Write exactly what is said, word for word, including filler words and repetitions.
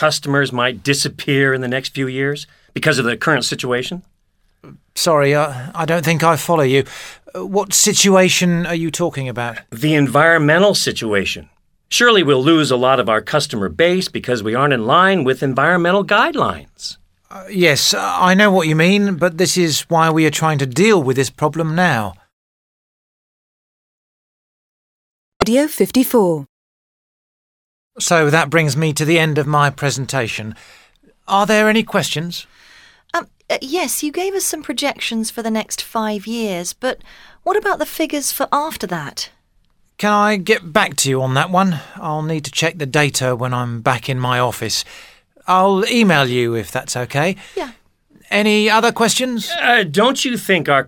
customers might disappear in the next few years because of the current situation? Sorry, uh, I don't think I follow you. Uh, What situation are you talking about? The environmental situation. Surely we'll lose a lot of our customer base because we aren't in line with environmental guidelines. Uh, yes, I know what you mean, but this is why we are trying to deal with this problem now. Video fifty-four. So that brings me to the end of my presentation. Are there any questions? Um, uh, yes, you gave us some projections for the next five years, but what about the figures for after that? Can I get back to you on that one? I'll need to check the data when I'm back in my office. I'll email you if that's okay. Yeah. Any other questions? Uh, don't you think our